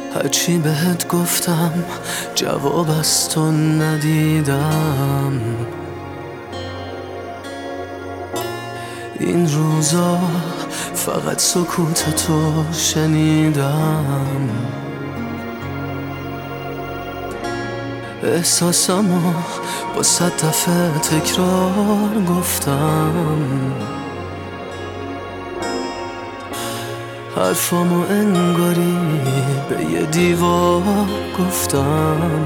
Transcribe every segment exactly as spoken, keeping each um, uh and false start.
هرچی بهت گفتم جواب از تو ندیدم. این روزا فقط سکوت تو شنیدم. احساسمو با صد دفعه تکرار گفتم. حرفامو انگاری به یه دیوار گفتم.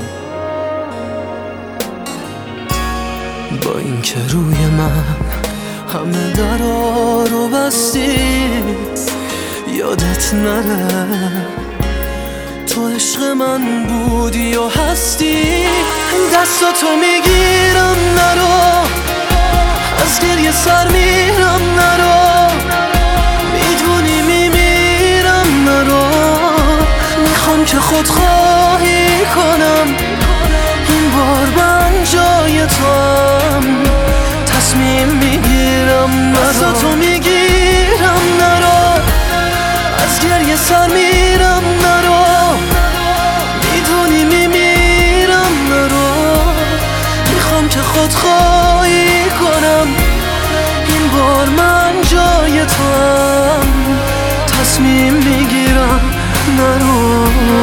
با اینکه روی من همه درا رو بستی، یادت نره تو عشق من بودی و هستی. دستاتو میگیرم نرو، از گریه سر میرم نرو، میدونی میمیرم نرو. میخوام که خودخواهی کنم، این بار من جای توام، تصمیم میگیرم نرو. دستاتو میگیرم نرو، از گریه سر میرم نرو، میدونی میمیرم نرو. میخوام که خودخواهی کنم، این بار من جای توام، تصمیم میگیرم نرو.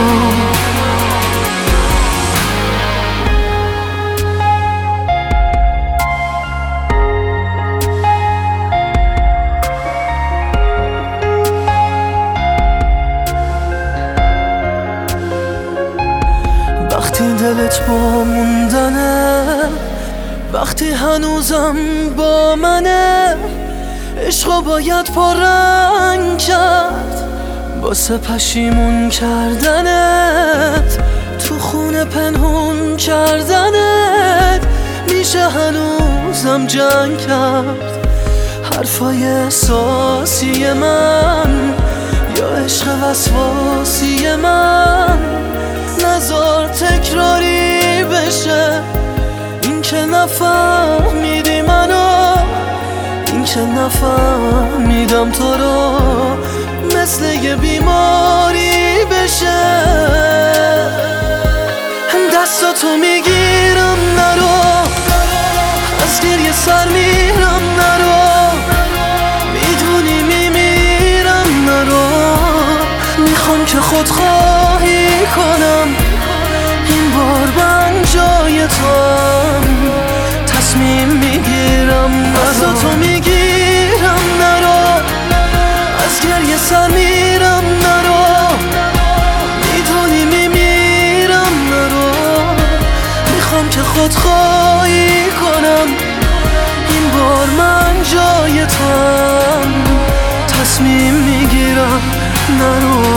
وقتی دلت با موندنه، وقتی هنوزم با منه، عشقو باید پررنگ کرد واسه پشیمون کردنت، تو خونه پنهون کردنت. میشه هنوزم جنگ کرد حرفای احساسی من یا عشق وسواسی من. نذار تکراری بشه این که نفهمیدی منو، این که نفهمیدم تو رو، مثل یه بیماری بشه. دستاتو میگیرم نرو، از گریه سر میرم نرو، میدونی میمیرم نرو. میخوام که خودخواهی کنم، این بار من جای توام، تصمیم میگیرم. دستاتو میگیرم نرو، از گریه سر میرم نرو، میدونی میمیرم نرو. میخوام که خودخواهی کنم، این بار من جای توام، تصمیم میگیرم نرو.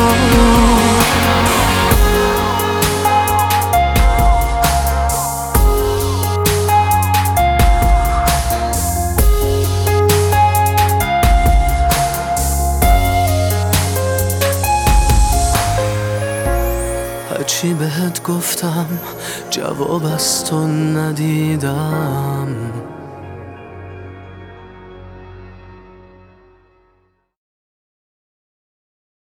هرچی بهت گفتم جواب از تو ندیدم.